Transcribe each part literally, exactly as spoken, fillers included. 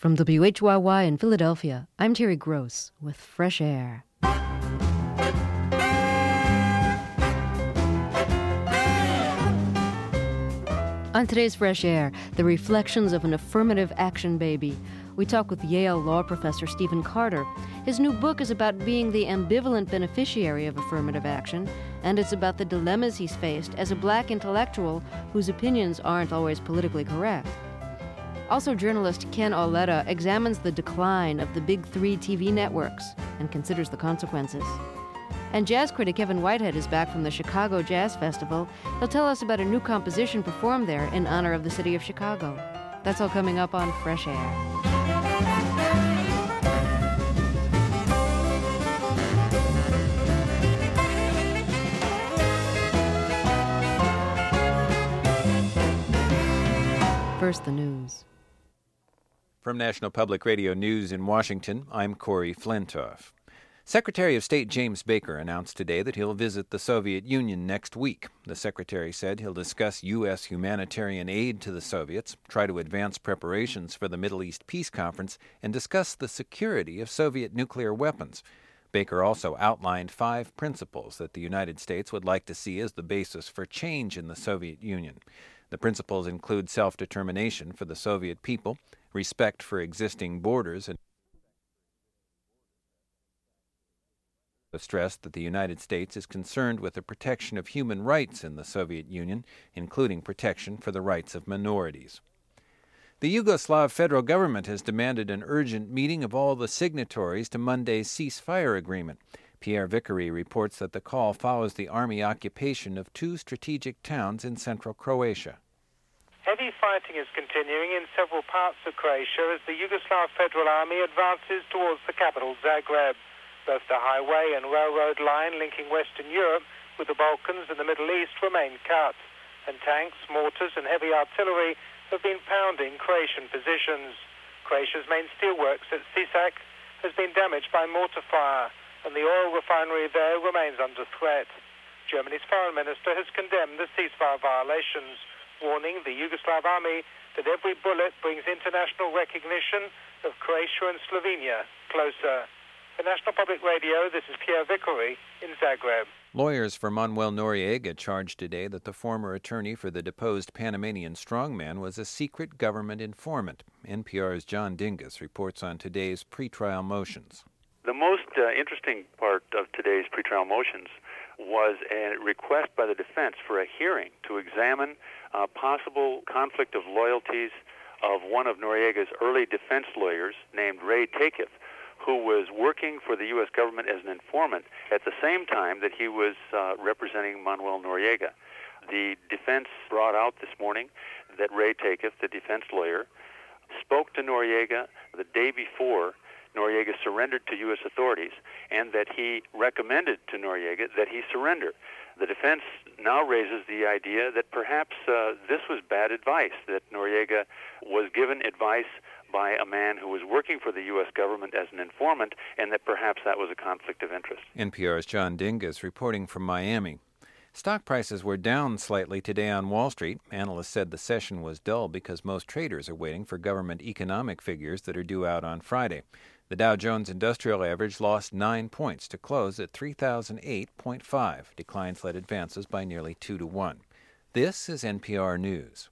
From W H Y Y in Philadelphia, I'm Terry Gross with Fresh Air. On today's Fresh Air, the reflections of an affirmative action baby. We talk with Yale law professor Stephen Carter. His new book is about being the ambivalent beneficiary of affirmative action, and it's about the dilemmas he's faced as a black intellectual whose opinions aren't always politically correct. Also, journalist Ken Auletta examines the decline of the big three T V networks and considers the consequences. And jazz critic Kevin Whitehead is back from the Chicago Jazz Festival. He'll tell us about a new composition performed there in honor of the city of Chicago. That's all coming up on Fresh Air. First, the news. From National Public Radio News in Washington, I'm Corey Flintoff. Secretary of State James Baker announced today that he'll visit the Soviet Union next week. The secretary said he'll discuss U S humanitarian aid to the Soviets, try to advance preparations for the Middle East Peace Conference, and discuss the security of Soviet nuclear weapons. Baker also outlined five principles that the United States would like to see as the basis for change in the Soviet Union. The principles include self-determination for the Soviet people, respect for existing borders, and stressed that the United States is concerned with the protection of human rights in the Soviet Union, including protection for the rights of minorities. The Yugoslav federal government has demanded an urgent meeting of all the signatories to Monday's ceasefire agreement. Pierre Vickery reports that the call follows the army occupation of two strategic towns in central Croatia. Heavy fighting is continuing in several parts of Croatia as the Yugoslav Federal Army advances towards the capital, Zagreb. Both the highway and railroad line linking Western Europe with the Balkans and the Middle East remain cut, and tanks, mortars and heavy artillery have been pounding Croatian positions. Croatia's main steelworks at Sisak has been damaged by mortar fire, and the oil refinery there remains under threat. Germany's foreign minister has condemned the ceasefire violations, warning the Yugoslav army that every bullet brings international recognition of Croatia and Slovenia closer. For National Public Radio, this is Pierre Vickery in Zagreb. Lawyers for Manuel Noriega charged today that the former attorney for the deposed Panamanian strongman was a secret government informant. N P R's John Dingus reports on today's pretrial motions. The most uh, interesting part of today's pretrial motions was a request by the defense for a hearing to examine a possible conflict of loyalties of one of Noriega's early defense lawyers named Ray Taketh, who was working for the U S government as an informant at the same time that he was uh, representing Manuel Noriega. The defense brought out this morning that Ray Taketh, the defense lawyer, spoke to Noriega the day before Noriega surrendered to U S authorities, and that he recommended to Noriega that he surrender. The defense now raises the idea that perhaps uh, this was bad advice, that Noriega was given advice by a man who was working for the U S government as an informant, and that perhaps that was a conflict of interest. N P R's John Dingus reporting from Miami. Stock prices were down slightly today on Wall Street. Analysts said the session was dull because most traders are waiting for government economic figures that are due out on Friday. The Dow Jones Industrial Average lost nine points to close at three thousand eight point five. Declines led advances by nearly two to one. This is N P R News.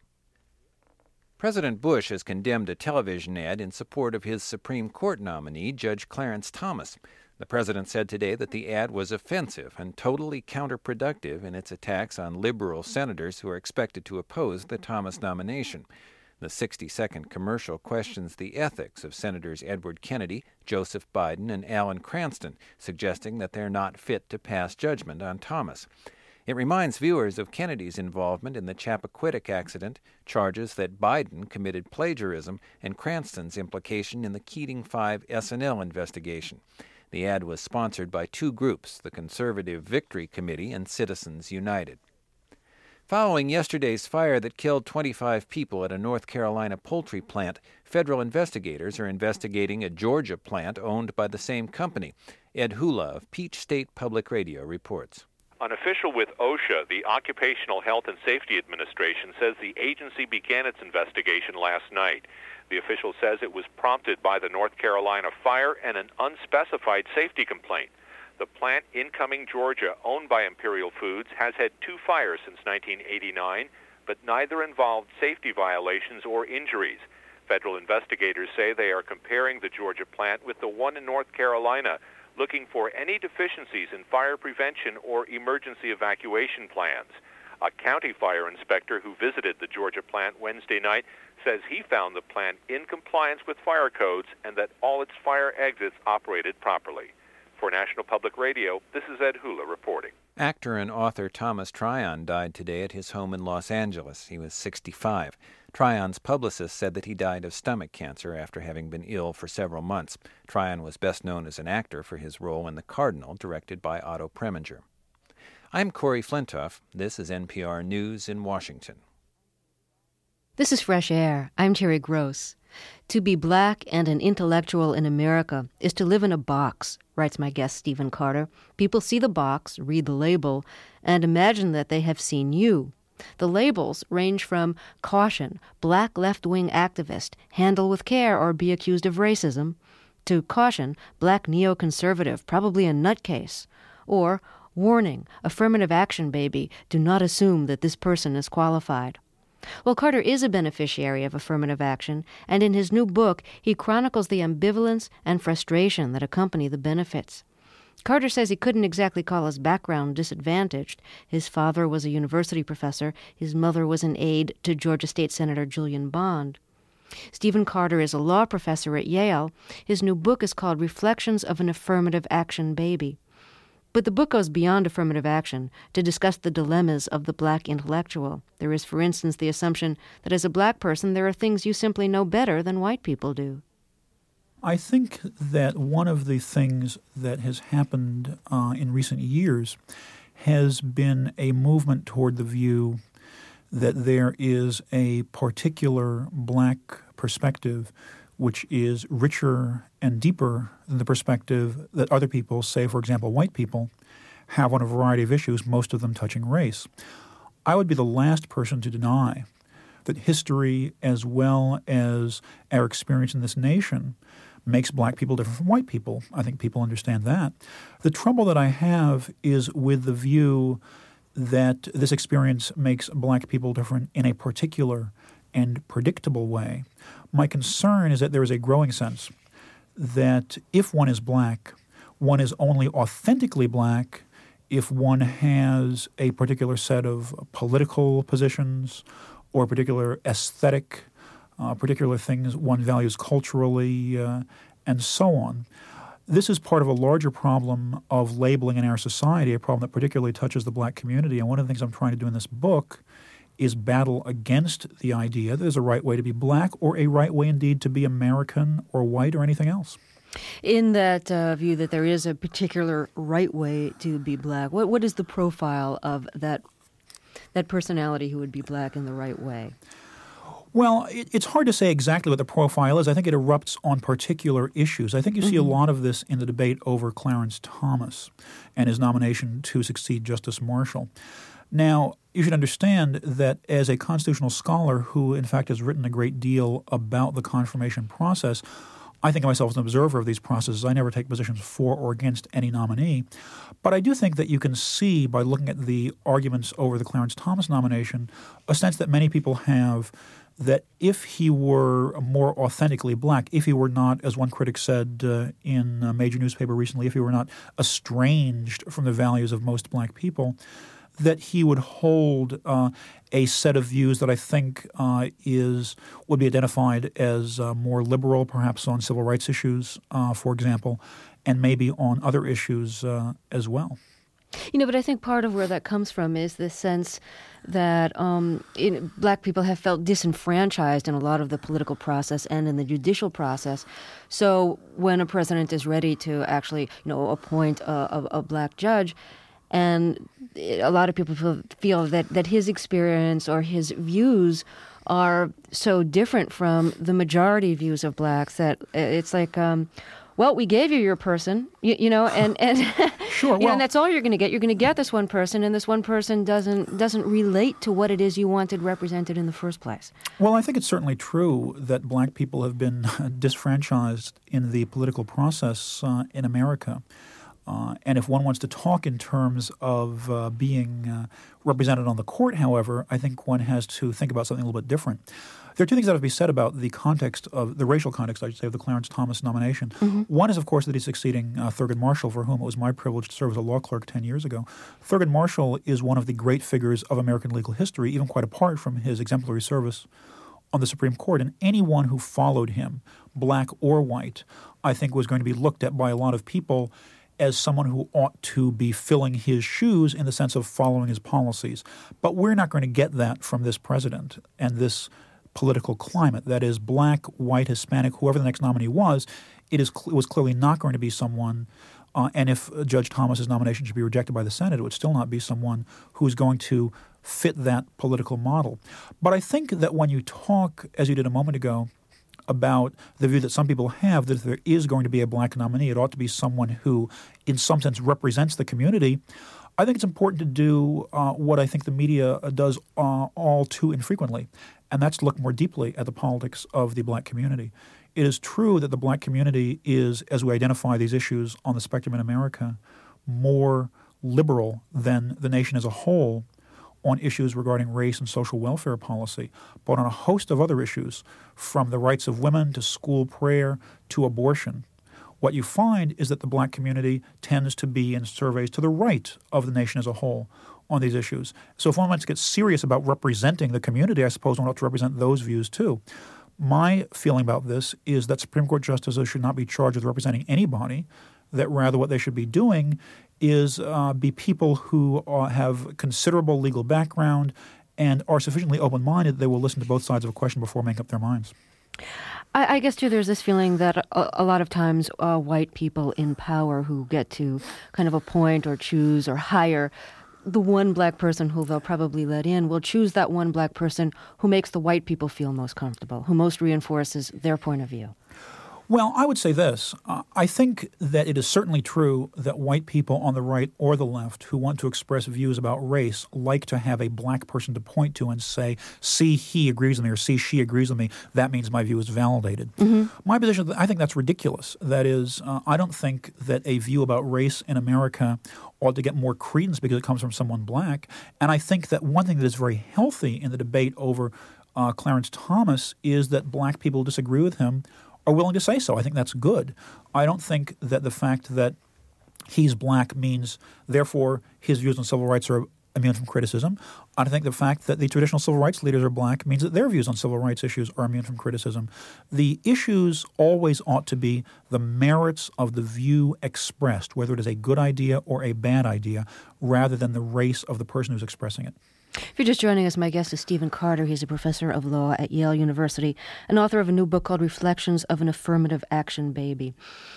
President Bush has condemned a television ad in support of his Supreme Court nominee, Judge Clarence Thomas. The president said today that the ad was offensive and totally counterproductive in its attacks on liberal senators who are expected to oppose the Thomas nomination. The sixty-second commercial questions the ethics of Senators Edward Kennedy, Joseph Biden, and Alan Cranston, suggesting that they're not fit to pass judgment on Thomas. It reminds viewers of Kennedy's involvement in the Chappaquiddick accident, charges that Biden committed plagiarism, and Cranston's implication in the Keating five S N L investigation. The ad was sponsored by two groups, the Conservative Victory Committee and Citizens United. Following yesterday's fire that killed twenty-five people at a North Carolina poultry plant, federal investigators are investigating a Georgia plant owned by the same company. Ed Hula of Peach State Public Radio reports. An official with OSHA, the Occupational Health and Safety Administration, says the agency began its investigation last night. The official says it was prompted by the North Carolina fire and an unspecified safety complaint. The plant in Cumming, Georgia, owned by Imperial Foods, has had two fires since nineteen eighty-nine, but neither involved safety violations or injuries. Federal investigators say they are comparing the Georgia plant with the one in North Carolina, looking for any deficiencies in fire prevention or emergency evacuation plans. A county fire inspector who visited the Georgia plant Wednesday night says he found the plant in compliance with fire codes and that all its fire exits operated properly. For National Public Radio, this is Ed Hula reporting. Actor and author Thomas Tryon died today at his home in Los Angeles. He was sixty-five. Tryon's publicist said that he died of stomach cancer after having been ill for several months. Tryon was best known as an actor for his role in The Cardinal, directed by Otto Preminger. I'm Corey Flintoff. This is N P R News in Washington. This is Fresh Air. I'm Terry Gross. To be black and an intellectual in America is to live in a box, writes my guest Stephen Carter. People see the box, read the label, and imagine that they have seen you. The labels range from caution, black left-wing activist, handle with care or be accused of racism, to caution, black neoconservative, probably a nutcase, or warning, affirmative action baby, do not assume that this person is qualified. Well, Carter is a beneficiary of affirmative action, and in his new book, he chronicles the ambivalence and frustration that accompany the benefits. Carter says he couldn't exactly call his background disadvantaged. His father was a university professor. His mother was an aide to Georgia State Senator Julian Bond. Stephen Carter is a law professor at Yale. His new book is called Reflections of an Affirmative Action Baby. But the book goes beyond affirmative action to discuss the dilemmas of the black intellectual. There is, for instance, the assumption that as a black person there are things you simply know better than white people do. I think that one of the things that has happened uh, in recent years has been a movement toward the view that there is a particular black perspective which is richer and deeper than the perspective that other people, say, for example, white people, have on a variety of issues, most of them touching race. I would be the last person to deny that history, as well as our experience in this nation, makes black people different from white people. I think people understand that. The trouble that I have is with the view that this experience makes black people different in a particular and predictable way. My concern is that there is a growing sense that if one is black, one is only authentically black if one has a particular set of political positions or particular aesthetic, uh, particular things one values culturally, uh, and so on. This is part of a larger problem of labeling in our society, a problem that particularly touches the black community. And one of the things I'm trying to do in this book is battle against the idea that there's a right way to be black or a right way indeed to be American or white or anything else. In that uh, view that there is a particular right way to be black, what what is the profile of that that personality who would be black in the right way? Well, it, it's hard to say exactly what the profile is. I think it erupts on particular issues. I think you mm-hmm. see a lot of this in the debate over Clarence Thomas and his nomination to succeed Justice Marshall. Now, you should understand that as a constitutional scholar who, in fact, has written a great deal about the confirmation process, I think of myself as an observer of these processes. I never take positions for or against any nominee. But I do think that you can see, by looking at the arguments over the Clarence Thomas nomination, a sense that many people have that if he were more authentically black, if he were not, as one critic said uh, in a major newspaper recently, if he were not estranged from the values of most black people, that he would hold uh, a set of views that I think uh, is would be identified as uh, more liberal, perhaps on civil rights issues, uh, for example, and maybe on other issues uh, as well. You know, but I think part of where that comes from is this sense that um, in, black people have felt disenfranchised in a lot of the political process and in the judicial process. So when a president is ready to actually, you know, appoint a, a, a black judge, and a lot of people feel, feel that, that his experience or his views are so different from the majority views of blacks that it's like, um, well, we gave you your person, you, you know, and and sure, you well, know, and that's all you're going to get. You're going to get this one person, and this one person doesn't doesn't relate to what it is you wanted represented in the first place. Well, I think it's certainly true that black people have been disfranchised in the political process uh, in America. Uh, and if one wants to talk in terms of uh, being uh, represented on the court, however, I think one has to think about something a little bit different. There are two things that have to be said about the context of the racial context, I should say, of the Clarence Thomas nomination. Mm-hmm. One is, of course, that he's succeeding uh, Thurgood Marshall, for whom it was my privilege to serve as a law clerk ten years ago. Thurgood Marshall is one of the great figures of American legal history, even quite apart from his exemplary service on the Supreme Court. And anyone who followed him, black or white, I think was going to be looked at by a lot of people as someone who ought to be filling his shoes in the sense of following his policies. But we're not going to get that from this president and this political climate. That is, black, white, Hispanic, whoever the next nominee was, it is it was clearly not going to be someone, uh, and if Judge Thomas's nomination should be rejected by the Senate, it would still not be someone who is going to fit that political model. But I think that when you talk, as you did a moment ago, about the view that some people have that if there is going to be a black nominee, it ought to be someone who, in some sense, represents the community. I think it's important to do uh, what I think the media does uh, all too infrequently, and that's look more deeply at the politics of the black community. It is true that the black community is, as we identify these issues on the spectrum in America, more liberal than the nation as a whole on issues regarding race and social welfare policy, but on a host of other issues, from the rights of women to school prayer to abortion. What you find is that the black community tends to be in surveys to the right of the nation as a whole on these issues. So if one wants to get serious about representing the community, I suppose one ought to represent those views too. My feeling about this is that Supreme Court justices should not be charged with representing anybody, that rather what they should be doing is uh, be people who uh, have considerable legal background and are sufficiently open-minded that they will listen to both sides of a question before making up their minds. I, I guess, too, there's this feeling that a, a lot of times uh, white people in power who get to kind of appoint or choose or hire the one black person who they'll probably let in will choose that one black person who makes the white people feel most comfortable, who most reinforces their point of view. Well, I would say this. Uh, I think that it is certainly true that white people on the right or the left who want to express views about race like to have a black person to point to and say, see, he agrees with me, or see, she agrees with me. That means my view is validated. Mm-hmm. My position, I think that's ridiculous. That is, uh, I don't think that a view about race in America ought to get more credence because it comes from someone black. And I think that one thing that is very healthy in the debate over uh, Clarence Thomas is that black people disagree with him are willing to say so. I think that's good. I don't think that the fact that he's black means, therefore, his views on civil rights are immune from criticism. I think the fact that the traditional civil rights leaders are black means that their views on civil rights issues are immune from criticism. The issues always ought to be the merits of the view expressed, whether it is a good idea or a bad idea, rather than the race of the person who's expressing it. If you're just joining us, my guest is Stephen Carter. He's a professor of law at Yale University and author of a new book called Reflections of an Affirmative Action Baby.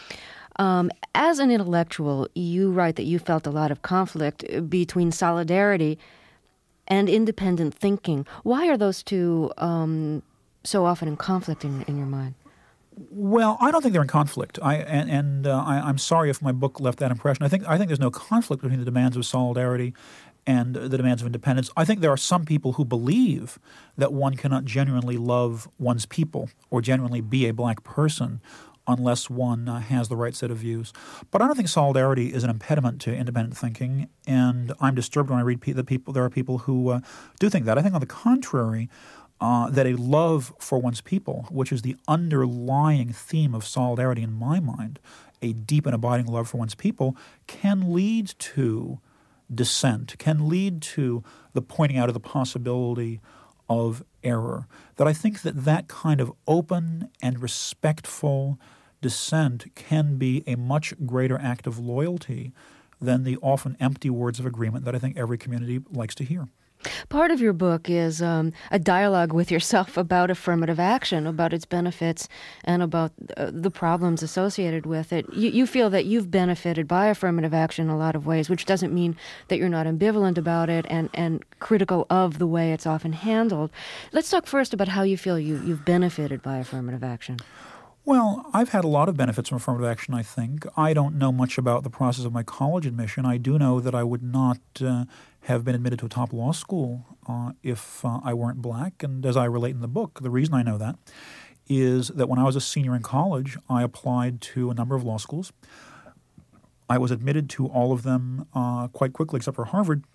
Um, as an intellectual, you write that you felt a lot of conflict between solidarity and independent thinking. Why are those two um, so often in conflict in, in your mind? Well, I don't think they're in conflict. I and, and uh, I, I'm sorry if my book left that impression. I think I think there's no conflict between the demands of solidarity and the demands of independence. I think there are some people who believe that one cannot genuinely love one's people or genuinely be a black person unless one uh, has the right set of views. But I don't think solidarity is an impediment to independent thinking, and I'm disturbed when I read pe- that people there are people who uh, do think that. I think, on the contrary, uh, that a love for one's people, which is the underlying theme of solidarity in my mind, a deep and abiding love for one's people, can lead to dissent, can lead to the pointing out of the possibility of error. That I think that that kind of open and respectful dissent can be a much greater act of loyalty than the often empty words of agreement that I think every community likes to hear. Part of your book is um, a dialogue with yourself about affirmative action, about its benefits, and about uh, the problems associated with it. You, you feel that you've benefited by affirmative action in a lot of ways, which doesn't mean that you're not ambivalent about it and, and critical of the way it's often handled. Let's talk first about how you feel you, you've benefited by affirmative action. Well, I've had a lot of benefits from affirmative action, I think. I don't know much about the process of my college admission. I do know that I would not uh, have been admitted to a top law school uh, if uh, I weren't black. And as I relate in the book, the reason I know that is that when I was a senior in college, I applied to a number of law schools. I was admitted to all of them uh, quite quickly, except for Harvard,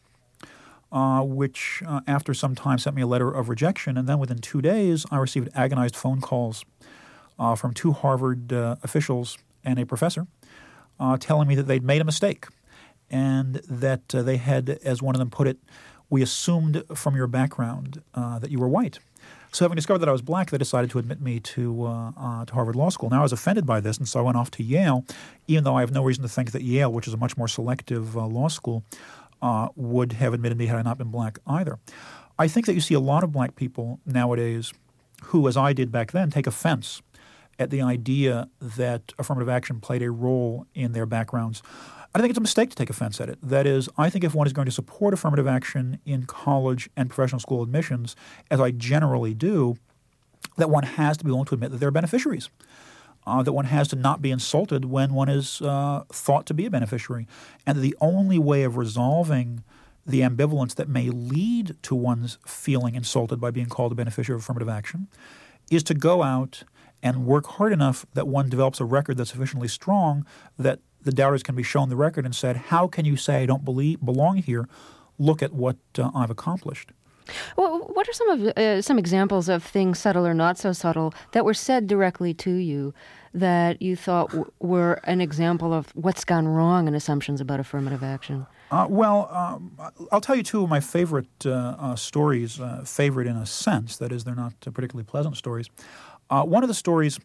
uh, which uh, after some time sent me a letter of rejection. And then within two days, I received agonized phone calls Uh, from two Harvard uh, officials and a professor uh, telling me that they'd made a mistake and that uh, they had, as one of them put it, we assumed from your background uh, that you were white. So having discovered that I was black, they decided to admit me to uh, uh, to Harvard Law School. Now I was offended by this, and so I went off to Yale, even though I have no reason to think that Yale, which is a much more selective uh, law school, uh, would have admitted me had I not been black either. I think that you see a lot of black people nowadays who, as I did back then, take offense at the idea that affirmative action played a role in their backgrounds. I think it's a mistake to take offense at it. That is, I think if one is going to support affirmative action in college and professional school admissions, as I generally do, that one has to be willing to admit that they're beneficiaries, uh, that one has to not be insulted when one is uh, thought to be a beneficiary, and that the only way of resolving the ambivalence that may lead to one's feeling insulted by being called a beneficiary of affirmative action is to go out and work hard enough that one develops a record that's sufficiently strong that the doubters can be shown the record and said, how can you say I don't believe, belong here? Look at what uh, I've accomplished. Well, what are some of uh, some examples of things, subtle or not so subtle, that were said directly to you that you thought w- were an example of what's gone wrong in assumptions about affirmative action? Uh, well, um, I'll tell you two of my favorite uh, uh, stories, uh, favorite in a sense, that is, they're not uh, particularly pleasant stories. Uh, one of the stories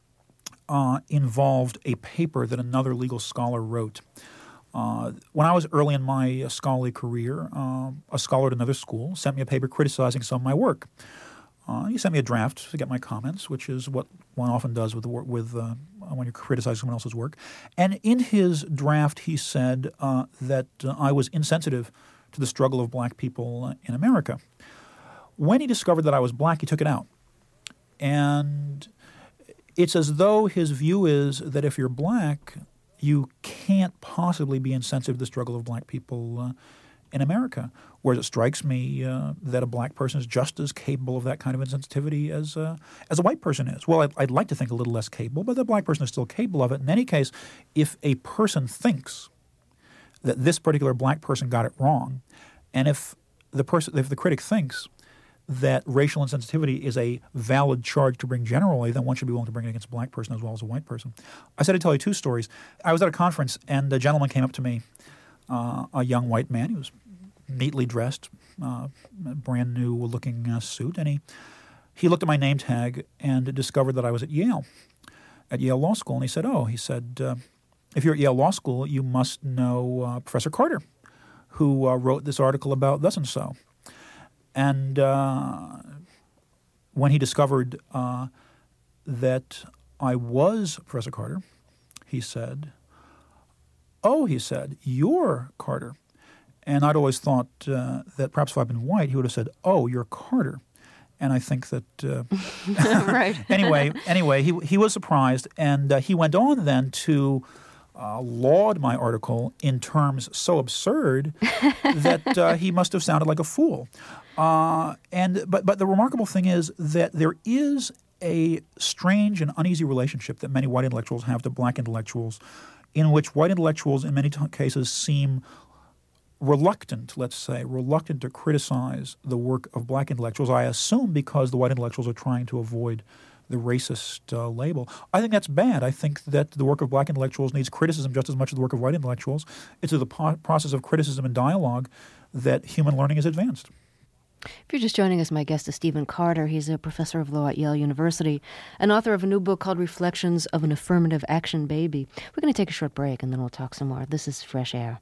uh, involved a paper that another legal scholar wrote. Uh, when I was early in my uh, scholarly career, uh, a scholar at another school sent me a paper criticizing some of my work. Uh, he sent me a draft to get my comments, which is what one often does with the wor- with uh, when you criticize someone else's work. And in his draft, he said uh, that uh, I was insensitive to the struggle of black people uh, in America. When he discovered that I was black, he took it out. And it's as though his view is that if you're black, you can't possibly be insensitive to the struggle of black people uh, in America. Whereas it strikes me uh, that a black person is just as capable of that kind of insensitivity as uh, as a white person is. Well, I'd, I'd like to think a little less capable, but the black person is still capable of it. In any case, if a person thinks that this particular black person got it wrong, and if the person, if the critic thinks that racial insensitivity is a valid charge to bring generally, then one should be willing to bring it against a black person as well as a white person. I said I'd tell you two stories. I was at a conference, and a gentleman came up to me, uh, a young white man. He was neatly dressed, uh, brand new looking uh, suit, and he he looked at my name tag and discovered that I was at Yale, at Yale Law School. And he said, oh, he said, uh, if you're at Yale Law School, you must know uh, Professor Carter, who uh, wrote this article about thus and so. And uh, when he discovered uh, that I was Professor Carter, he said, oh, he said, you're Carter. And I'd always thought uh, that perhaps if I'd been white, he would have said, oh, you're Carter. And I think that uh, right. anyway, anyway, he he was surprised, and uh, he went on then to uh, laud my article in terms so absurd that uh, he must have sounded like a fool. Uh, and but but the remarkable thing is that there is a strange and uneasy relationship that many white intellectuals have to black intellectuals, in which white intellectuals in many t- cases seem reluctant, let's say, reluctant to criticize the work of black intellectuals, I assume because the white intellectuals are trying to avoid the racist uh, label. I think that's bad. I think that the work of black intellectuals needs criticism just as much as the work of white intellectuals. It's through the po- process of criticism and dialogue that human learning is advanced. If you're just joining us, my guest is Stephen Carter. He's a professor of law at Yale University, and author of a new book called Reflections of an Affirmative Action Baby. We're going to take a short break, and then we'll talk some more. This is Fresh Air.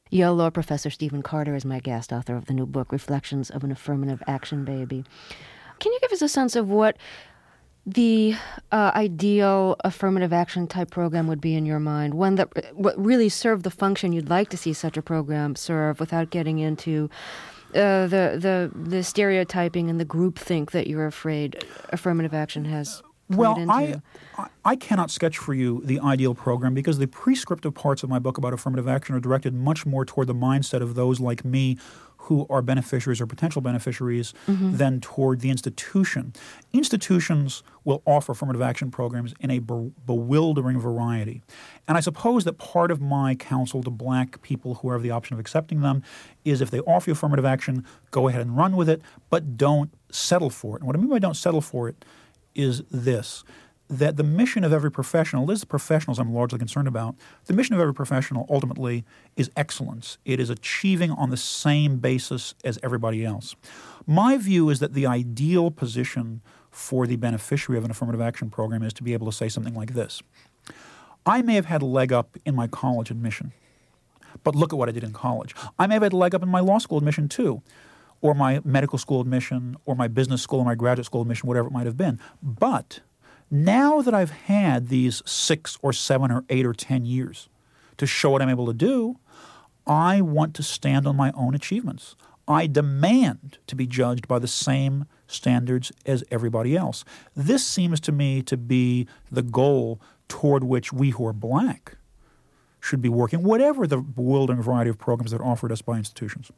Yale Law Professor Stephen Carter is my guest, author of the new book, Reflections of an Affirmative Action Baby. Can you give us a sense of what the uh, ideal affirmative action type program would be in your mind? One that what really served the function you'd like to see such a program serve without getting into uh, the, the, the stereotyping and the groupthink that you're afraid affirmative action has played well, into? I, I I cannot sketch for you the ideal program because the prescriptive parts of my book about affirmative action are directed much more toward the mindset of those like me who are beneficiaries or potential beneficiaries mm-hmm. than toward the institution. Institutions will offer affirmative action programs in a be- bewildering variety. And I suppose that part of my counsel to black people who have the option of accepting them is if they offer you affirmative action, go ahead and run with it, but don't settle for it. And what I mean by don't settle for it is this, that the mission of every professional, this is the professionals I'm largely concerned about, the mission of every professional ultimately is excellence. It is achieving on the same basis as everybody else. My view is that the ideal position for the beneficiary of an affirmative action program is to be able to say something like this. I may have had a leg up in my college admission, but look at what I did in college. I may have had a leg up in my law school admission too, or my medical school admission, or my business school, or my graduate school admission, whatever it might have been. But now that I've had these six or seven or eight or ten years to show what I'm able to do, I want to stand on my own achievements. I demand to be judged by the same standards as everybody else. This seems to me to be the goal toward which we who are black should be working, whatever the bewildering variety of programs that are offered us by institutions.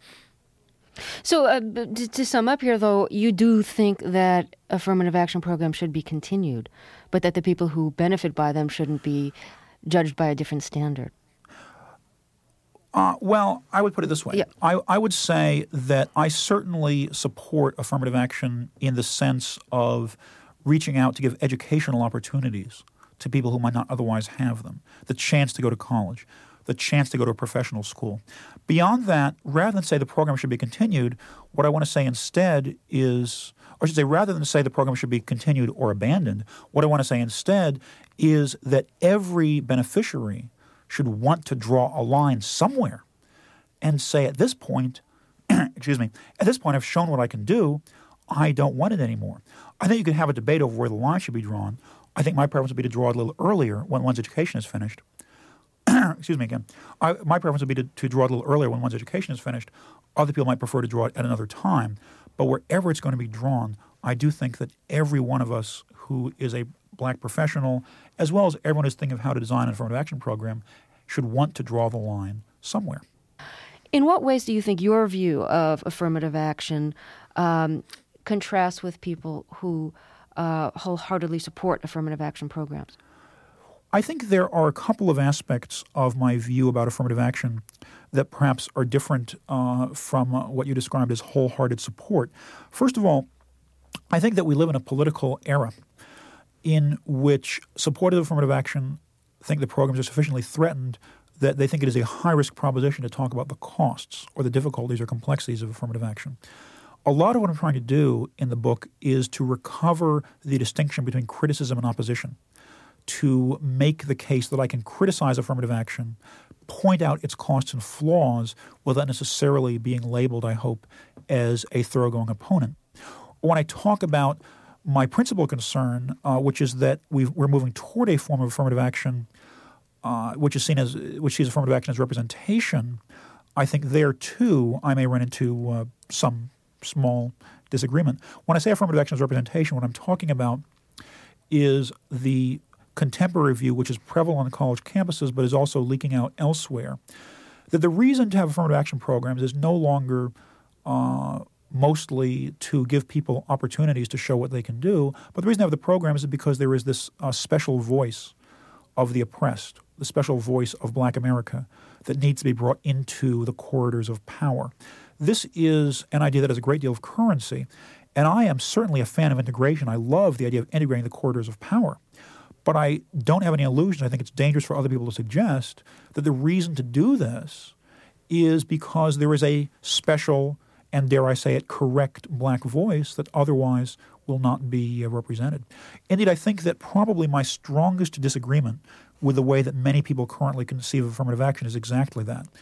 So uh, to, to sum up here, though, you do think that affirmative action programs should be continued, but that the people who benefit by them shouldn't be judged by a different standard. Uh, well, I would put it this way. Yeah. I, I would say that I certainly support affirmative action in the sense of reaching out to give educational opportunities to people who might not otherwise have them, the chance to go to college, the chance to go to a professional school. Beyond that, rather than say the program should be continued, what I want to say instead is, or I should say rather than say the program should be continued or abandoned, what I want to say instead is that every beneficiary should want to draw a line somewhere and say at this point, excuse me, at this point I've shown what I can do, I don't want it anymore. I think you can have a debate over where the line should be drawn. I think my preference would be to draw it a little earlier when one's education is finished. Excuse me again. I, my preference would be to, to draw it a little earlier when one's education is finished. Other people might prefer to draw it at another time. But wherever it's going to be drawn, I do think that every one of us who is a black professional, as well as everyone who's thinking of how to design an affirmative action program, should want to draw the line somewhere. In what ways do you think your view of affirmative action um, contrasts with people who uh, wholeheartedly support affirmative action programs? I think there are a couple of aspects of my view about affirmative action that perhaps are different uh, from uh, what you described as wholehearted support. First of all, I think that we live in a political era in which supporters of affirmative action think the programs are sufficiently threatened that they think it is a high-risk proposition to talk about the costs or the difficulties or complexities of affirmative action. A lot of what I'm trying to do in the book is to recover the distinction between criticism and opposition, to make the case that I can criticize affirmative action, point out its costs and flaws without necessarily being labeled, I hope, as a thoroughgoing opponent. When I talk about my principal concern, uh, which is that we've, we're moving toward a form of affirmative action, uh, which is seen as which sees affirmative action as representation, I think there too I may run into uh, some small disagreement. When I say affirmative action as representation, what I'm talking about is the contemporary view, which is prevalent on college campuses but is also leaking out elsewhere, that the reason to have affirmative action programs is no longer uh, mostly to give people opportunities to show what they can do, but the reason to have the programs is because there is this uh, special voice of the oppressed, the special voice of Black America that needs to be brought into the corridors of power. This is an idea that has a great deal of currency, and I am certainly a fan of integration. I love the idea of integrating the corridors of power. But I don't have any illusion. I think it's dangerous for other people to suggest that the reason to do this is because there is a special and, dare I say it, correct black voice that otherwise will not be uh, represented. Indeed, I think that probably my strongest disagreement with the way that many people currently conceive of affirmative action is exactly that,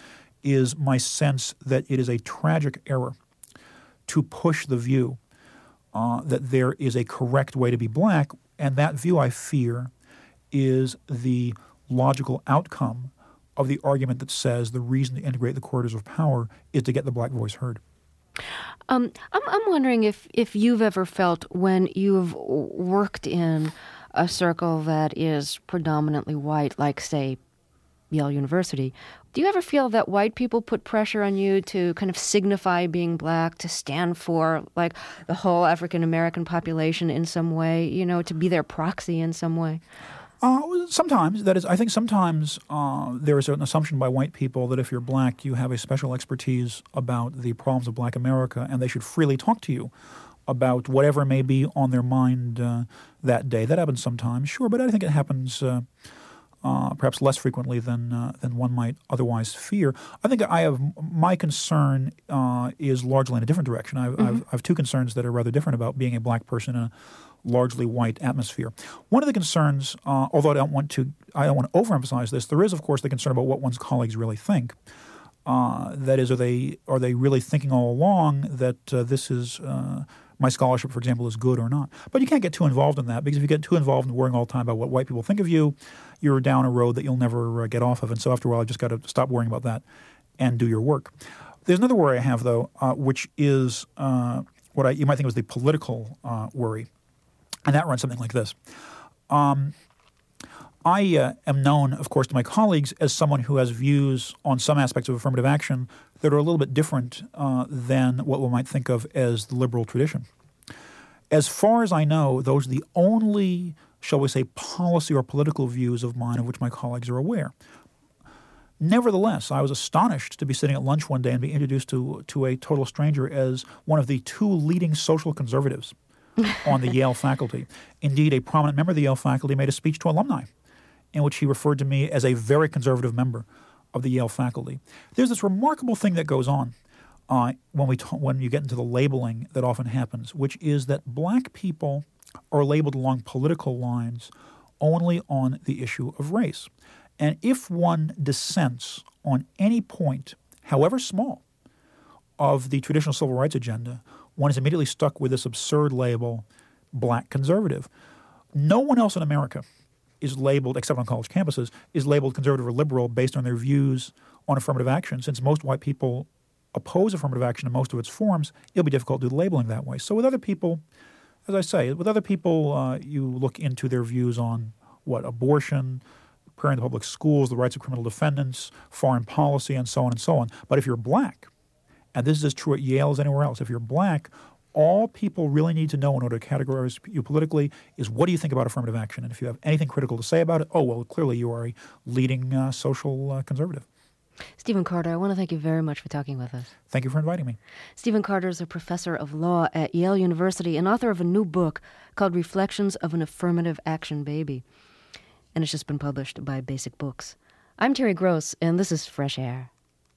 is my sense that it is a tragic error to push the view uh, that there is a correct way to be black, and that view, I fear, is the logical outcome of the argument that says the reason to integrate the corridors of power is to get the black voice heard. Um, I'm, I'm wondering if, if you've ever felt when you've worked in a circle that is predominantly white, like, say, Yale University, do you ever feel that white people put pressure on you to kind of signify being black, to stand for, like, the whole African-American population in some way, you know, to be their proxy in some way? Uh, sometimes. That is, I think sometimes uh, there is an assumption by white people that if you're black, you have a special expertise about the problems of black America, and they should freely talk to you about whatever may be on their mind uh, that day. That happens sometimes, sure, but I think it happens uh, uh, perhaps less frequently than uh, than one might otherwise fear. I think I have my concern uh, is largely in a different direction. I've, mm-hmm. I've, I have two concerns that are rather different about being a black person in a largely white atmosphere. One of the concerns, uh, although I don't want to, I don't want to overemphasize this, there is, of course, the concern about what one's colleagues really think. Uh, that is, are they are they really thinking all along that uh, this is uh, my scholarship, for example, is good or not? But you can't get too involved in that, because if you get too involved in worrying all the time about what white people think of you, you're down a road that you'll never uh, get off of. And so after a while, you just got to stop worrying about that and do your work. There's another worry I have, though, uh, which is uh, what I, you might think was the political uh, worry. And that runs something like this. Um, I uh, am known, of course, to my colleagues as someone who has views on some aspects of affirmative action that are a little bit different uh, than what we might think of as the liberal tradition. As far as I know, those are the only, shall we say, policy or political views of mine of which my colleagues are aware. Nevertheless, I was astonished to be sitting at lunch one day and be introduced to, to a total stranger as one of the two leading social conservatives on the Yale faculty. Indeed, a prominent member of the Yale faculty made a speech to alumni in which he referred to me as a very conservative member of the Yale faculty. There's this remarkable thing that goes on uh, when we t- when you get into the labeling that often happens, which is that black people are labeled along political lines only on the issue of race. And if one dissents on any point, however small, of the traditional civil rights agenda, one is immediately stuck with this absurd label, black conservative. No one else in America is labeled, except on college campuses, is labeled conservative or liberal based on their views on affirmative action. Since most white people oppose affirmative action in most of its forms, it'll be difficult to do the labeling that way. So with other people, as I say, with other people, uh, you look into their views on, what, abortion, prayer in the public schools, the rights of criminal defendants, foreign policy, and so on and so on. But if you're black, and this is as true at Yale as anywhere else, if you're black, all people really need to know in order to categorize you politically is, what do you think about affirmative action? And if you have anything critical to say about it, oh, well, clearly you are a leading uh, social uh, conservative. Stephen Carter, I want to thank you very much for talking with us. Thank you for inviting me. Stephen Carter is a professor of law at Yale University and author of a new book called Reflections of an Affirmative Action Baby. And it's just been published by Basic Books. I'm Terry Gross, and this is Fresh Air.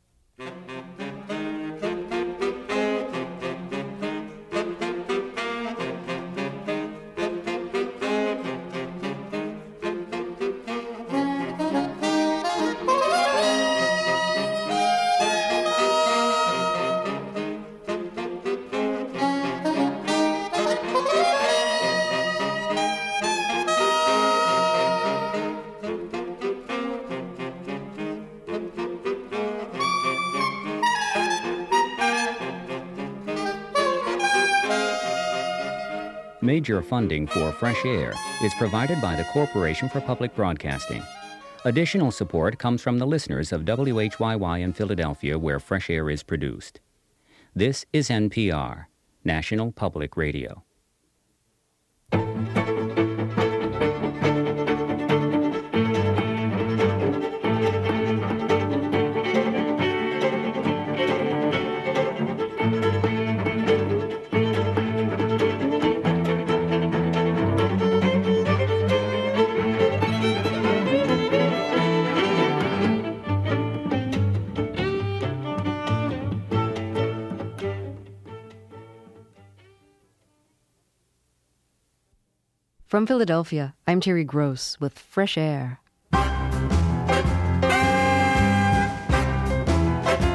Major funding for Fresh Air is provided by the Corporation for Public Broadcasting. Additional support comes from the listeners of W H Y Y in Philadelphia, where Fresh Air is produced. This is N P R, National Public Radio. From Philadelphia, I'm Terry Gross with Fresh Air.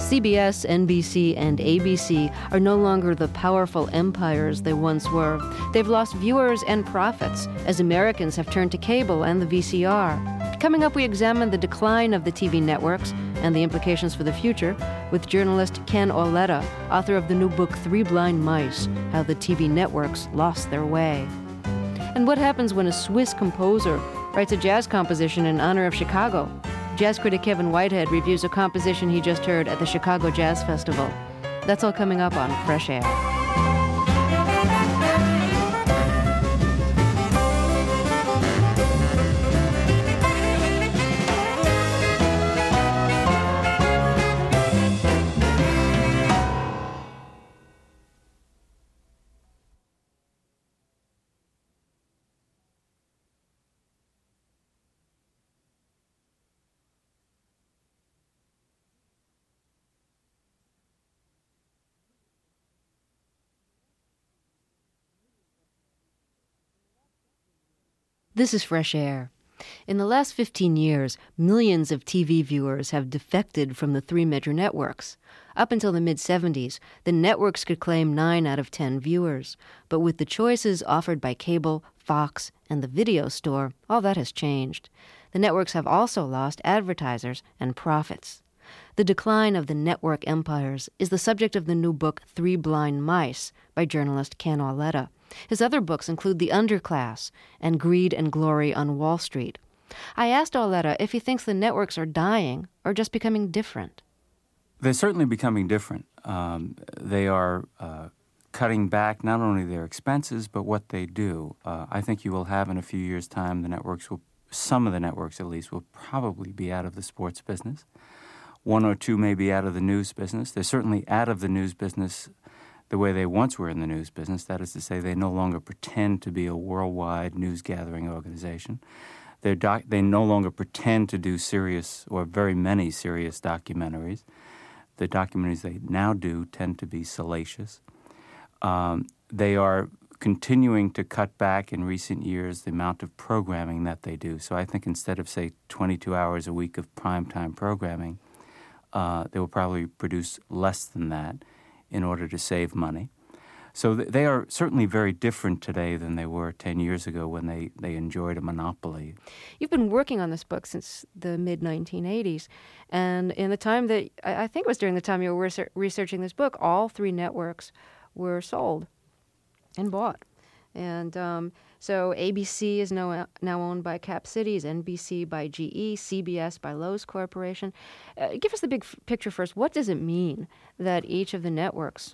C B S, N B C, and A B C are no longer the powerful empires they once were. They've lost viewers and profits as Americans have turned to cable and the V C R. Coming up, we examine the decline of the T V networks and the implications for the future with journalist Ken Auletta, author of the new book Three Blind Mice: How the T V Networks Lost Their Way. And what happens when a Swiss composer writes a jazz composition in honor of Chicago? Jazz critic Kevin Whitehead reviews a composition he just heard at the Chicago Jazz Festival. That's all coming up on Fresh Air. This is Fresh Air. In the last fifteen years, millions of T V viewers have defected from the three major networks. Up until the mid-seventies, the networks could claim nine out of ten viewers. But with the choices offered by cable, Fox, and the video store, all that has changed. The networks have also lost advertisers and profits. The decline of the network empires is the subject of the new book Three Blind Mice by journalist Ken Auletta. His other books include The Underclass and Greed and Glory on Wall Street. I asked Auletta if he thinks the networks are dying or just becoming different. They're certainly becoming different. Um, they are uh, cutting back not only their expenses, but what they do. Uh, I think you will have in a few years' time, the networks will, some of the networks at least, will probably be out of the sports business. One or two may be out of the news business. They're certainly out of the news business the way they once were in the news business. That is to say, they no longer pretend to be a worldwide news-gathering organization. They're doc- they no longer pretend to do serious or very many serious documentaries. The documentaries they now do tend to be salacious. Um, they are continuing to cut back in recent years the amount of programming that they do. So I think instead of, say, twenty-two hours a week of primetime programming, uh, they will probably produce less than that in order to save money. So th- they are certainly very different today than they were ten years ago when they, they enjoyed a monopoly. You've been working on this book since the mid nineteen eighties, and in the time that, I, I think it was during the time you were reser- researching this book, all three networks were sold and bought. And um, so A B C is now, now owned by Cap Cities, N B C by G E, C B S by Lowe's Corporation. Uh, give us the big f- picture first. What does it mean that each of the networks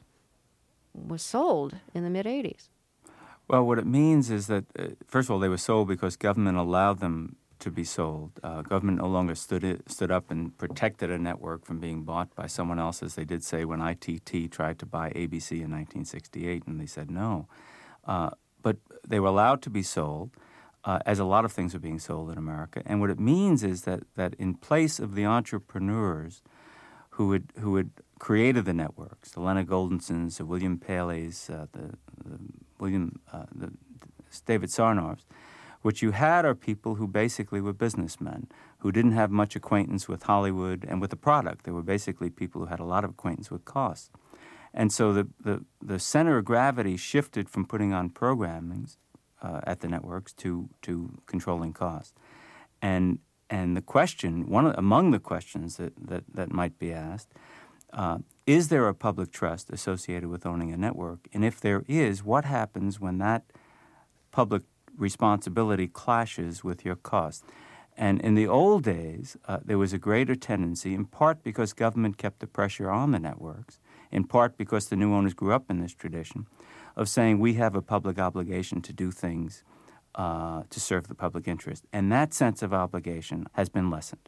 was sold in the mid-eighties? Well, what it means is that, uh, first of all, they were sold because government allowed them to be sold. Uh, government no longer stood it, stood up and protected a network from being bought by someone else, as they did say when I T T tried to buy A B C in nineteen sixty-eight, and they said no. Uh, but they were allowed to be sold, uh, as a lot of things are being sold in America. And what it means is that, that in place of the entrepreneurs who had who had created the networks, the Leonard Goldensons, the William Paleys, uh, the, the William, uh, the, the David Sarnoffs, what you had are people who basically were businessmen, who didn't have much acquaintance with Hollywood and with the product. They were basically people who had a lot of acquaintance with costs. And so the, the, the center of gravity shifted from putting on programmings uh, at the networks to, to controlling costs. And and the question, one of, among the questions that, that, that might be asked, uh, is there a public trust associated with owning a network? And if there is, what happens when that public responsibility clashes with your cost? And in the old days, uh, there was a greater tendency, in part because government kept the pressure on the networks, in part because the new owners grew up in this tradition, of saying we have a public obligation to do things uh, to serve the public interest. And that sense of obligation has been lessened.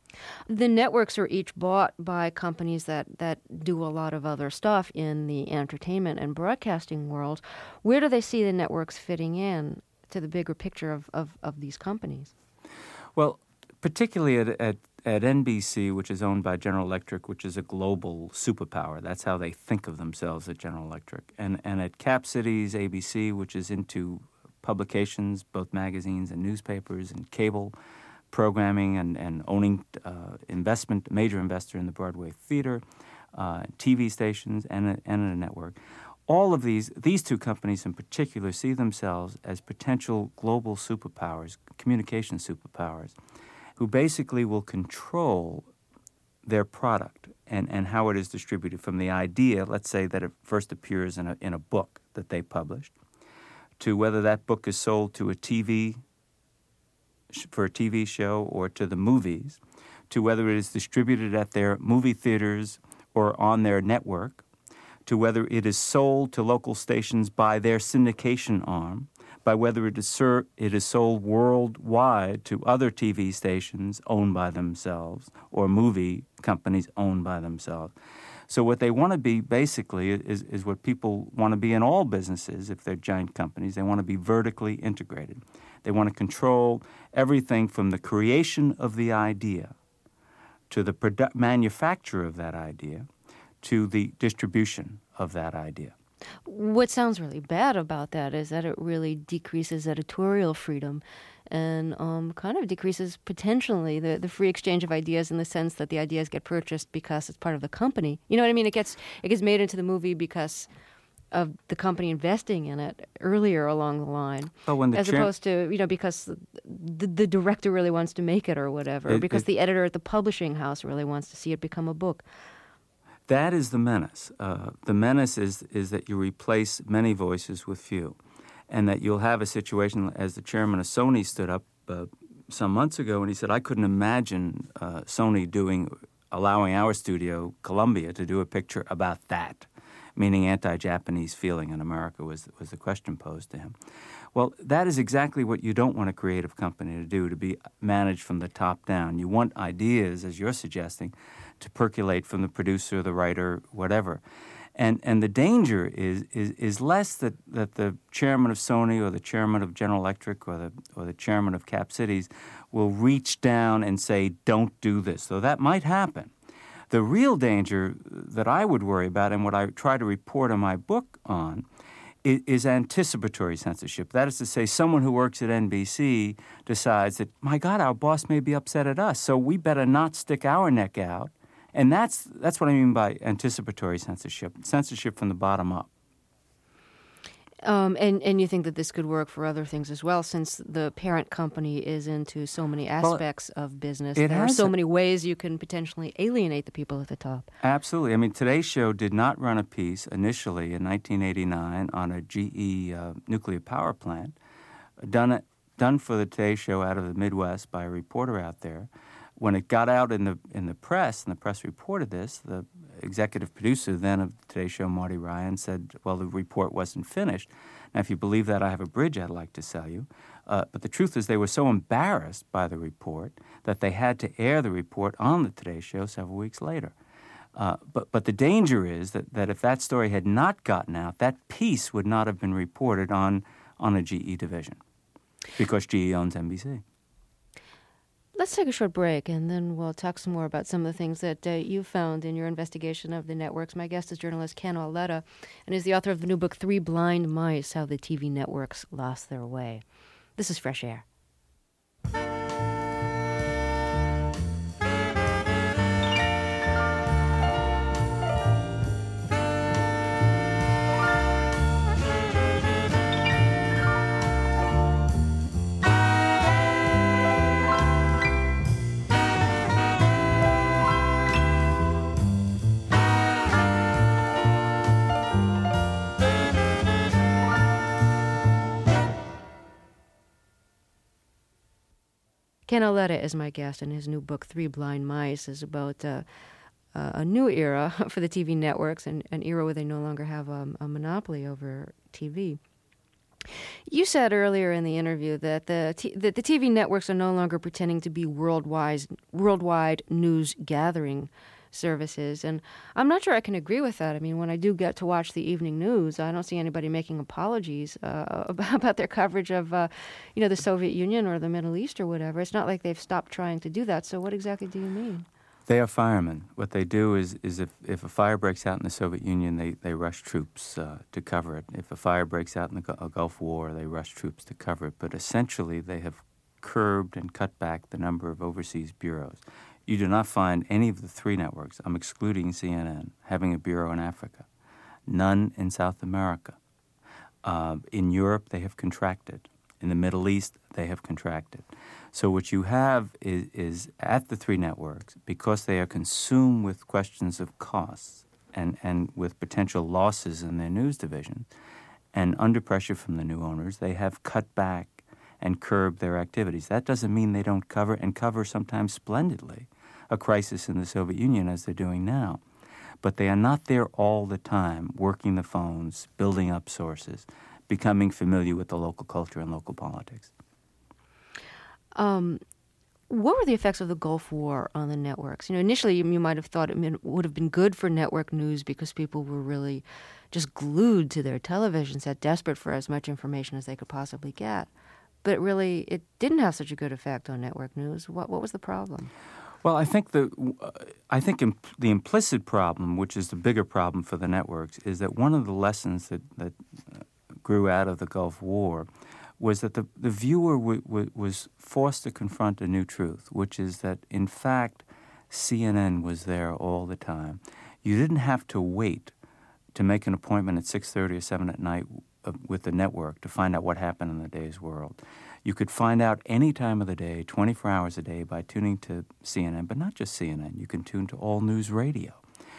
The networks are each bought by companies that, that do a lot of other stuff in the entertainment and broadcasting world. Where do they see the networks fitting in to the bigger picture of, of, of these companies? Well, particularly at, at, at N B C, which is owned by General Electric, which is a global superpower. That's how they think of themselves at General Electric. And, and at Cap Cities, A B C, which is into publications, both magazines and newspapers and cable programming and, and owning uh, investment, major investor in the Broadway Theater. uh, T V stations, and a, and a network. All of these, these two companies in particular, see themselves as potential global superpowers, communication superpowers, who basically will control their product and, and how it is distributed from the idea, let's say, that it first appears in a, in a book that they published, to whether that book is sold to a T V, for a T V show or to the movies, to whether it is distributed at their movie theaters or on their network, to whether it is sold to local stations by their syndication arm, by whether it is, ser- it is sold worldwide to other T V stations owned by themselves or movie companies owned by themselves. So what they want to be basically is, is what people want to be in all businesses if they're giant companies. They want to be vertically integrated. They want to control everything from the creation of the idea to the produ- manufacture of that idea to the distribution of that idea. What sounds really bad about that is that it really decreases editorial freedom and um, kind of decreases potentially the, the free exchange of ideas in the sense that the ideas get purchased because it's part of the company. You know what I mean? It gets it gets made into the movie because of the company investing in it earlier along the line, well, when the as chair- opposed to, you know, because the, the director really wants to make it or whatever, it, because it, the editor at the publishing house really wants to see it become a book. That is the menace. Uh, the menace is is that you replace many voices with few, and that you'll have a situation, as the chairman of Sony stood up uh, some months ago, and he said, I couldn't imagine uh, Sony doing, allowing our studio, Columbia, to do a picture about that, meaning anti-Japanese feeling in America was, was the question posed to him. Well, that is exactly what you don't want a creative company to do, to be managed from the top down. You want ideas, as you're suggesting, to percolate from the producer, the writer, whatever. And and the danger is is, is less that, that the chairman of Sony or the chairman of General Electric or the or the chairman of Cap Cities will reach down and say, don't do this. Though that might happen. The real danger that I would worry about, and what I try to report in my book on, is, is anticipatory censorship. That is to say, someone who works at N B C decides that, my God, our boss may be upset at us, so we better not stick our neck out. And that's that's what I mean by anticipatory censorship, censorship from the bottom up. Um, and, and you think that this could work for other things as well, since the parent company is into so many aspects well, of business. There are so many ways you can potentially alienate the people at the top. Absolutely. I mean, Today's Show did not run a piece initially in nineteen eighty-nine on a G E uh, nuclear power plant, done, done for the Today Show out of the Midwest by a reporter out there. When it got out in the in the press, and the press reported this, the executive producer then of Today's Show, Marty Ryan, said, well, the report wasn't finished. Now, if you believe that, I have a bridge I'd like to sell you. Uh, but the truth is they were so embarrassed by the report that they had to air the report on the Today Show several weeks later. Uh, but, but the danger is that, that if that story had not gotten out, that piece would not have been reported on, on a G E division because G E owns N B C. Let's take a short break, and then we'll talk some more about some of the things that uh, you found in your investigation of the networks. My guest is journalist Ken Auletta, and is the author of the new book, Three Blind Mice, How the T V Networks Lost Their Way. This is Fresh Air. Ken Auletta is my guest, and his new book, Three Blind Mice, is about uh, uh, a new era for the T V networks, and an era where they no longer have um, a monopoly over T V. You said earlier in the interview that the t- that the T V networks are no longer pretending to be worldwide worldwide news gathering services, and I'm not sure I can agree with that. I mean, when I do get to watch the evening news, I don't see anybody making apologies uh, about their coverage of, uh, you know, the Soviet Union or the Middle East or whatever. It's not like they've stopped trying to do that. So what exactly do you mean? They are firemen. What they do is, is if, if a fire breaks out in the Soviet Union, they, they rush troops uh, to cover it. If a fire breaks out in the Gulf War, they rush troops to cover it. But essentially, they have curbed and cut back the number of overseas bureaus. you do not find any of the three networks, I'm excluding C N N, having a bureau in Africa. None in South America. Uh, in Europe, they have contracted. In the Middle East, they have contracted. So what you have is, is at the three networks, because they are consumed with questions of costs and, and with potential losses in their news division, and under pressure from the new owners, they have cut back and curbed their activities. That doesn't mean they don't cover, and cover sometimes splendidly, a crisis in the Soviet Union as they're doing now. But they are not there all the time, working the phones, building up sources, becoming familiar with the local culture and local politics. Um, what were the effects of the Gulf War on the networks? You know, initially you, you might have thought it would have been good for network news because people were really just glued to their television set, desperate for as much information as they could possibly get. But really, it didn't have such a good effect on network news. What what was the problem? Well, I think the uh, I think imp- the implicit problem, which is the bigger problem for the networks, is that one of the lessons that that uh, grew out of the Gulf War was that the the viewer w- w- was forced to confront a new truth, which is that in fact C N N was there all the time. You didn't have to wait to make an appointment at six thirty or seven at night with the network to find out what happened in the day's world. You could find out any time of the day, twenty-four hours a day, by tuning to C N N, but not just C N N. You can tune to all news radio.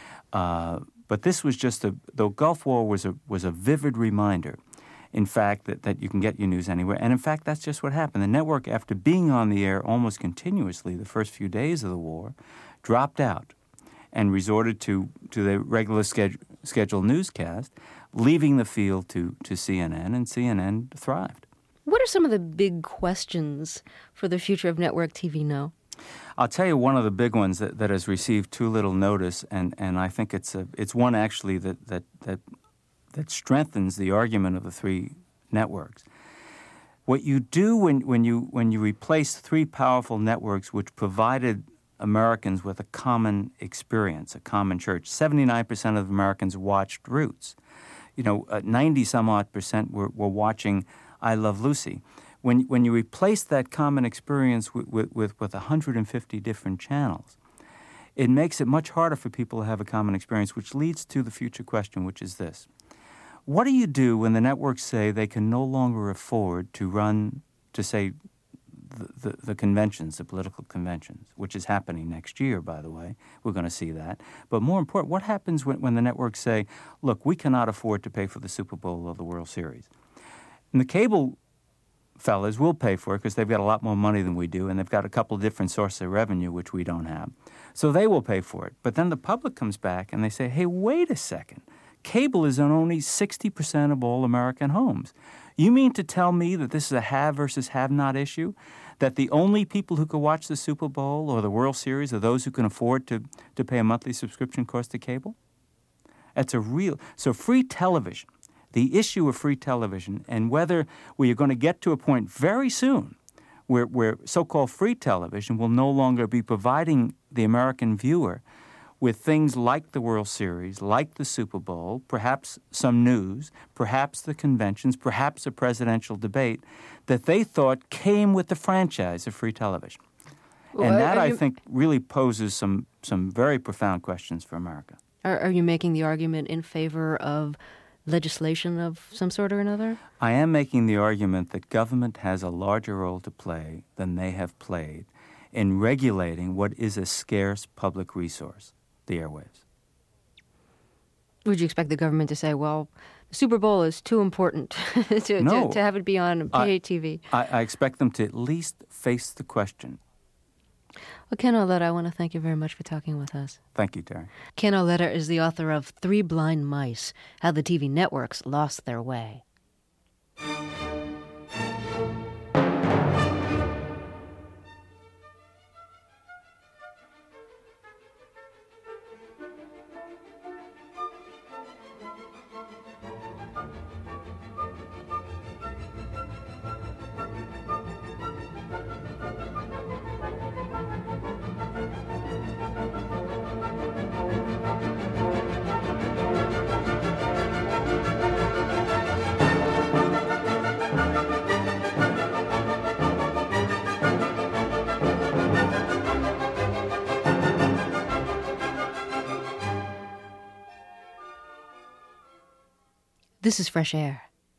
Uh, but this was just a, the Gulf War was a was a vivid reminder, in fact, that, that you can get your news anywhere. And in fact, that's just what happened. The network, after being on the air almost continuously the first few days of the war, dropped out and resorted to, to the regular schedule, scheduled newscast, leaving the field to, to C N N, and C N N thrived. What are some of the big questions for the future of network T V now? I'll tell you one of the big ones that, that has received too little notice, and, and I think it's a it's one actually that, that that that strengthens the argument of the three networks. What you do when, when you when you replace three powerful networks which provided Americans with a common experience, a common church. seventy-nine percent of Americans watched Roots. You know, uh, ninety some odd percent were, were watching I Love Lucy. When when you replace that common experience with, with, with, with one hundred fifty different channels, it makes it much harder for people to have a common experience, which leads to the future question, which is this. What do you do when the networks say they can no longer afford to run, to say, the, the, the conventions, the political conventions, which is happening next year, by the way. We're going to see that. But more important, what happens when, when the networks say, look, we cannot afford to pay for the Super Bowl or the World Series? And the cable fellas will pay for it because they've got a lot more money than we do, and they've got a couple of different sources of revenue, which we don't have. So they will pay for it. But then the public comes back and they say, hey, wait a second. Cable is on only sixty percent of all American homes. You mean to tell me that this is a have versus have-not issue? That the only people who can watch the Super Bowl or the World Series are those who can afford to, to pay a monthly subscription cost to cable? That's a real... So free television, the issue of free television, and whether we are going to get to a point very soon where, where so-called free television will no longer be providing the American viewer with things like the World Series, like the Super Bowl, perhaps some news, perhaps the conventions, perhaps a presidential debate, that they thought came with the franchise of free television. Well, and that, I you, think, really poses some, some very profound questions for America. Are, are you making the argument in favor of legislation of some sort or another? I am making the argument that government has a larger role to play than they have played in regulating what is a scarce public resource, the airwaves. Would you expect the government to say, well, the Super Bowl is too important to, no, to, to have it be on pay T V? I, I expect them to at least face the question. Well, Ken Auletta, I want to thank you very much for talking with us. Thank you, Terry. Ken Auletta is the author of Three Blind Mice, How the T V Networks Lost Their Way. This is Fresh Air.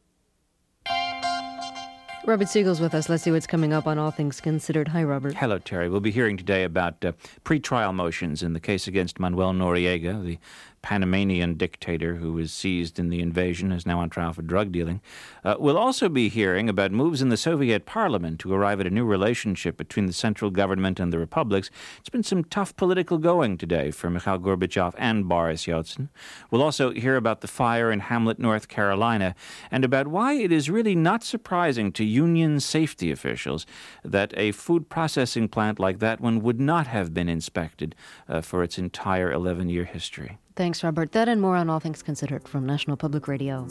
Robert Siegel's with us. Let's see what's coming up on All Things Considered. Hi, Robert. Hello, Terry. We'll be hearing today about uh, pre-trial motions in the case against Manuel Noriega, the Panamanian dictator who was seized in the invasion, is now on trial for drug dealing. Uh, we'll also be hearing about moves in the Soviet parliament to arrive at a new relationship between the central government and the republics. It's been some tough political going today for Mikhail Gorbachev and Boris Yeltsin. We'll also hear about the fire in Hamlet, North Carolina, and about why it is really not surprising to union safety officials that a food processing plant like that one would not have been inspected uh, for its entire eleven-year history. Thanks, Robert. That and more on All Things Considered from National Public Radio.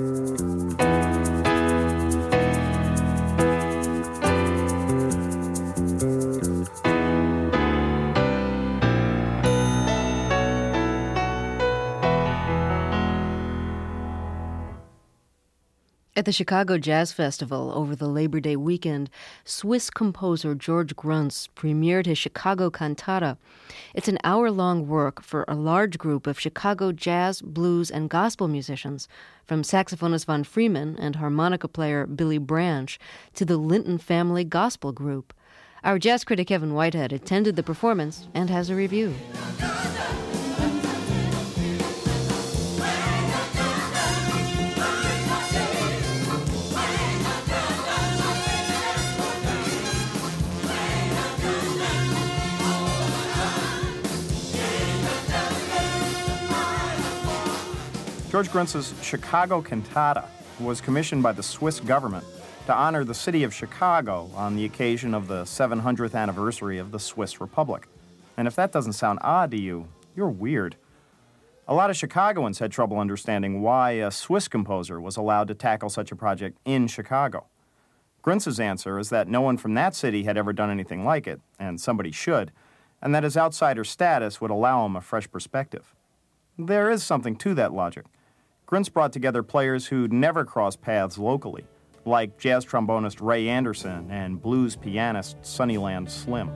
At the Chicago Jazz Festival over the Labor Day weekend, Swiss composer George Gruntz premiered his Chicago Cantata. It's an hour-long work for a large group of Chicago jazz, blues, and gospel musicians, from saxophonist Von Freeman and harmonica player Billy Branch to the Linton Family Gospel Group. Our jazz critic Kevin Whitehead attended the performance and has a review. George Gruntz's Chicago Cantata was commissioned by the Swiss government to honor the city of Chicago on the occasion of the seven hundredth anniversary of the Swiss Republic. And if that doesn't sound odd to you, you're weird. A lot of Chicagoans had trouble understanding why a Swiss composer was allowed to tackle such a project in Chicago. Gruntz's answer is that no one from that city had ever done anything like it, and somebody should, and that his outsider status would allow him a fresh perspective. There is something to that logic. Gruntz brought together players who'd never crossed paths locally, like jazz trombonist Ray Anderson and blues pianist Sunnyland Slim.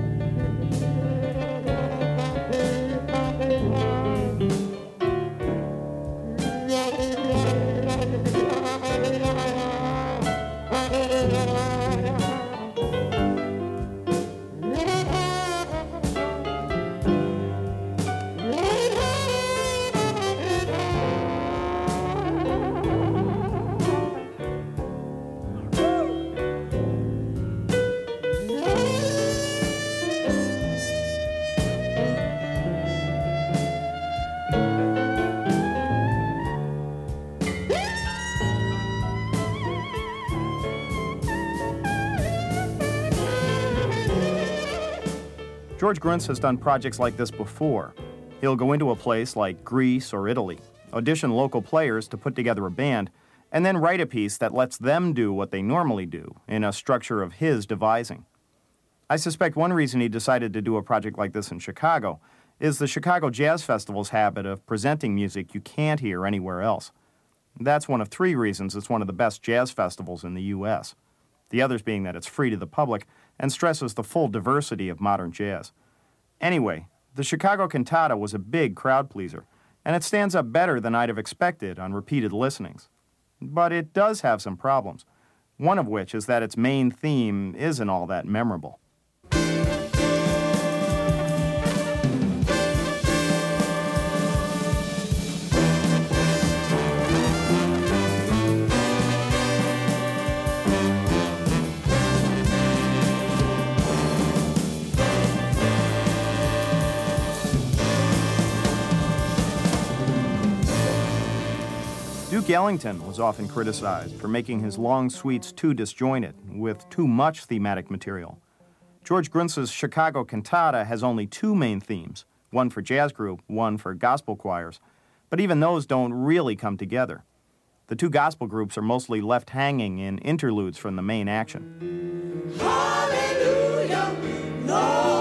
George Gruntz has done projects like this before. He'll go into a place like Greece or Italy, audition local players to put together a band, and then write a piece that lets them do what they normally do in a structure of his devising. I suspect one reason he decided to do a project like this in Chicago is the Chicago Jazz Festival's habit of presenting music you can't hear anywhere else. That's one of three reasons it's one of the best jazz festivals in the U S The others being that it's free to the public and stresses the full diversity of modern jazz. Anyway, the Chicago Cantata was a big crowd pleaser, and it stands up better than I'd have expected on repeated listenings. But it does have some problems, one of which is that its main theme isn't all that memorable. Duke Ellington was often criticized for making his long suites too disjointed, with too much thematic material. George Gruntz's Chicago Cantata has only two main themes, one for jazz group, one for gospel choirs, but even those don't really come together. The two gospel groups are mostly left hanging in interludes from the main action. Hallelujah, Lord.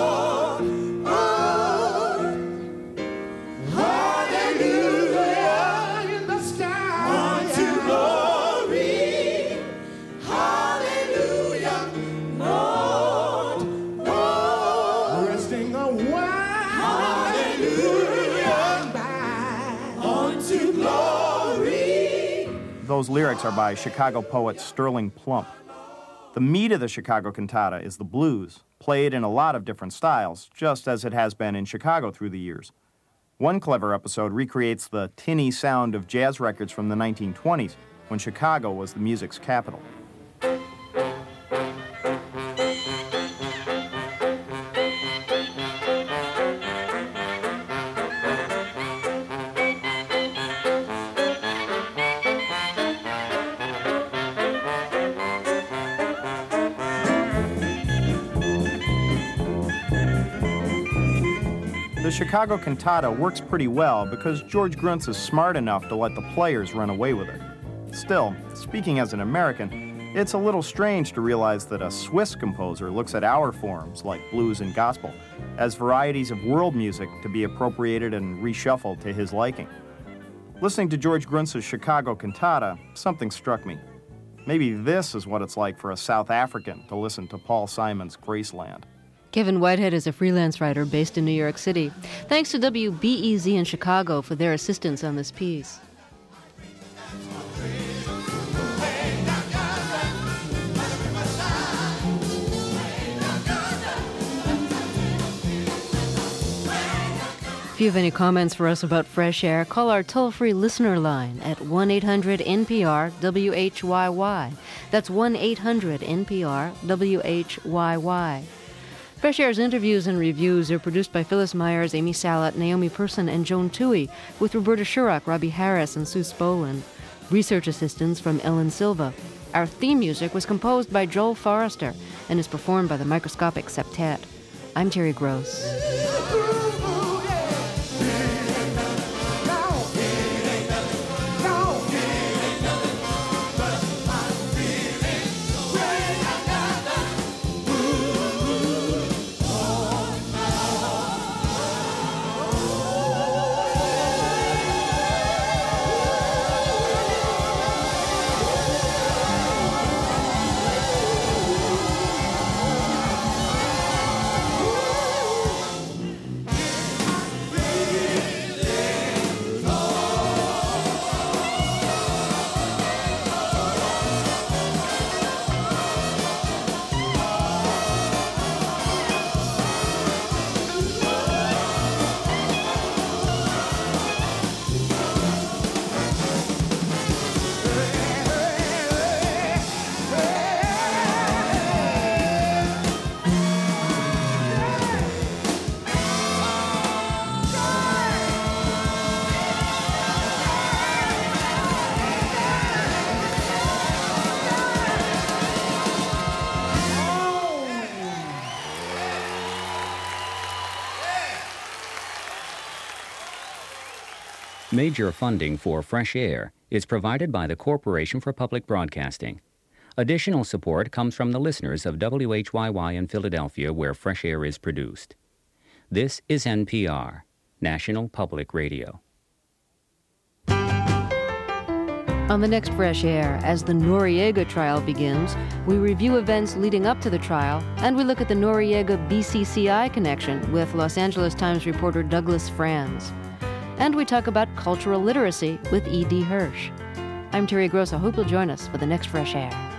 Glory. Those lyrics are by Chicago poet Sterling Plump. The meat of the Chicago cantata is the blues, played in a lot of different styles, just as it has been in Chicago through the years. One clever episode recreates the tinny sound of jazz records from the nineteen twenties, when Chicago was the music's capital. The Chicago cantata works pretty well because George Gruntz is smart enough to let the players run away with it. Still, speaking as an American, it's a little strange to realize that a Swiss composer looks at our forms, like blues and gospel, as varieties of world music to be appropriated and reshuffled to his liking. Listening to George Gruntz's Chicago cantata, something struck me. Maybe this is what it's like for a South African to listen to Paul Simon's Graceland. Kevin Whitehead is a freelance writer based in New York City. Thanks to W B E Z in Chicago for their assistance on this piece. If you have any comments for us about Fresh Air, call our toll-free listener line at one eight hundred N P R W H Y Y. That's one eight hundred N P R W H Y Y. Fresh Air's interviews and reviews are produced by Phyllis Myers, Amy Salat, Naomi Person, and Joan Toohey, with Roberta Shurock, Robbie Harris, and Sue Spolin. Research assistance from Ellen Silva. Our theme music was composed by Joel Forrester and is performed by the Microscopic Septet. I'm Terry Gross. Major funding for Fresh Air is provided by the Corporation for Public Broadcasting. Additional support comes from the listeners of W H Y Y in Philadelphia, where Fresh Air is produced. This is N P R, National Public Radio. On the next Fresh Air, as the Noriega trial begins, we review events leading up to the trial, and we look at the Noriega B C C I connection with Los Angeles Times reporter Douglas Franz. And we talk about cultural literacy with E D Hirsch. I'm Terry Gross. I hope you'll join us for the next Fresh Air.